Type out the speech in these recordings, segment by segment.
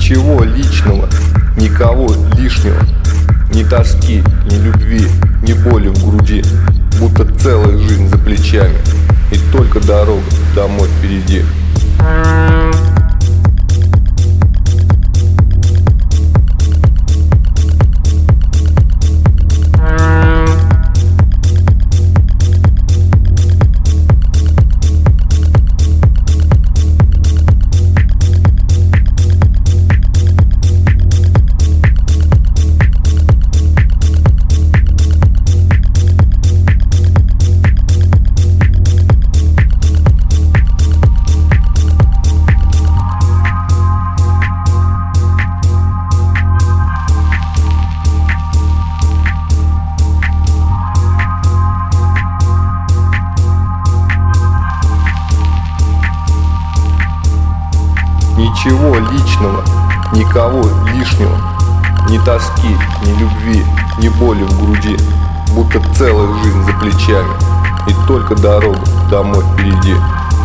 Ничего личного, никого лишнего, ни тоски, ни любви, ни боли в груди, будто целая жизнь за плечами, и только дорога домой впереди. Ничего личного, никого лишнего, ни тоски, ни любви, ни боли в груди, будто целая жизнь за плечами, и только дорога домой впереди.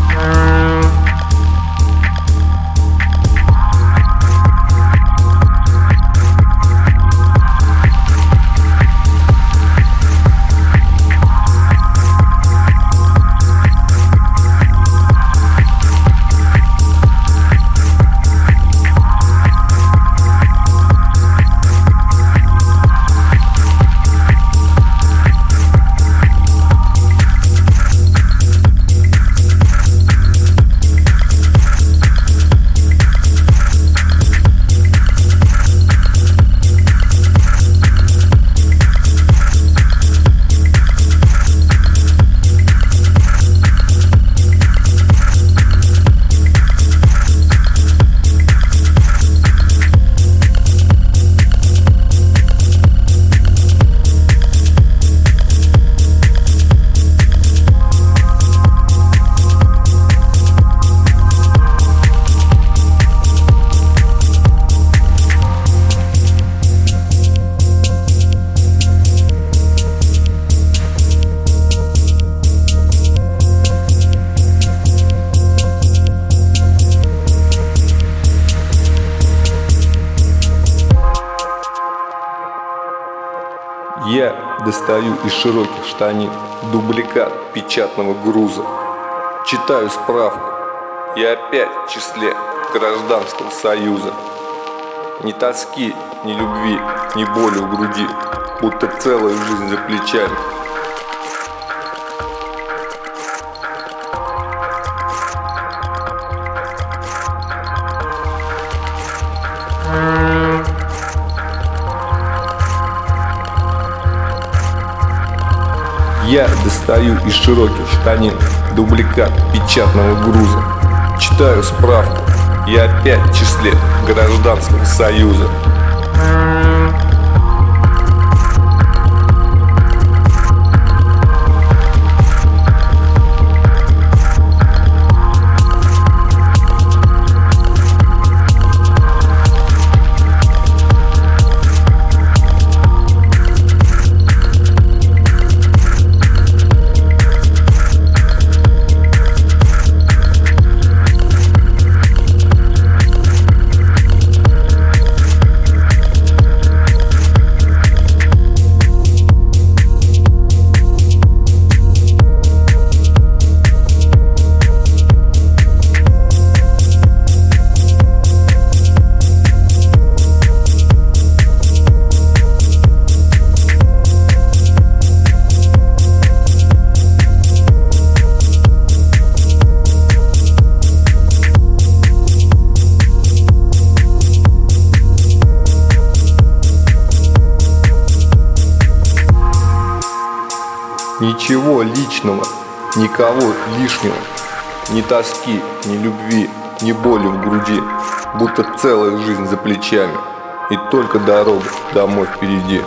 Я достаю из широких штанин дубликат печатного груза. Читаю справку. Я опять в числе Гражданского союза. Ни тоски, ни любви, ни боли в груди, будто целая жизнь за плечами. Я достаю из широких штанин дубликат печатного груза. Читаю справку. Я опять в числе Гражданского союза. Ничего личного, никого лишнего, ни тоски, ни любви, ни боли в груди, будто целая жизнь за плечами, и только дорога домой впереди.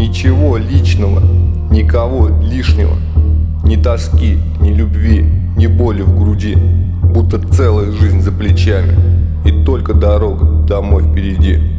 Ничего личного, никого лишнего. Ни тоски, ни любви, ни боли в груди. Будто целая жизнь за плечами, и только дорога домой впереди.